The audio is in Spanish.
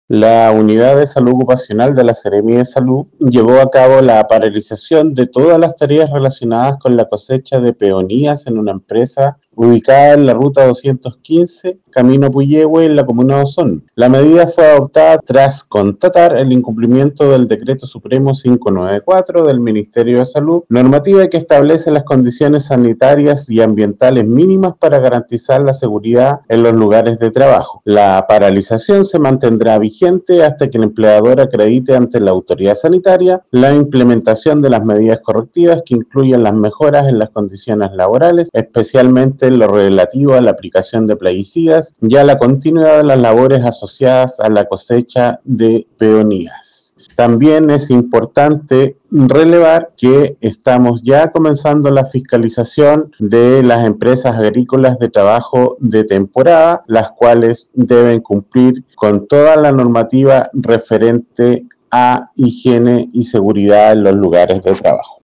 La Unidad de Salud Ocupacional de la Seremía de Salud llevó a cabo la paralización de todas las tareas relacionadas con la cosecha de peonías en una empresa ubicada en la ruta 215, Camino Puyehue, en la comuna de Osorno. La medida fue adoptada tras constatar el incumplimiento del Decreto Supremo 594 del Ministerio de Salud, normativa que establece las condiciones sanitarias y ambientales mínimas para garantizar la seguridad en los lugares de trabajo. La paralización se mantendrá vigente hasta que el empleador acredite ante la autoridad sanitaria la implementación de las medidas correctivas que incluyen las mejoras en las condiciones laborales, especialmente en lo relativo a la aplicación de plaguicidas y a la continuidad de las labores asociadas a la cosecha de peonías. También es importante relevar que estamos ya comenzando la fiscalización de las empresas agrícolas de trabajo de temporada, las cuales deben cumplir con toda la normativa referente a higiene y seguridad en los lugares de trabajo.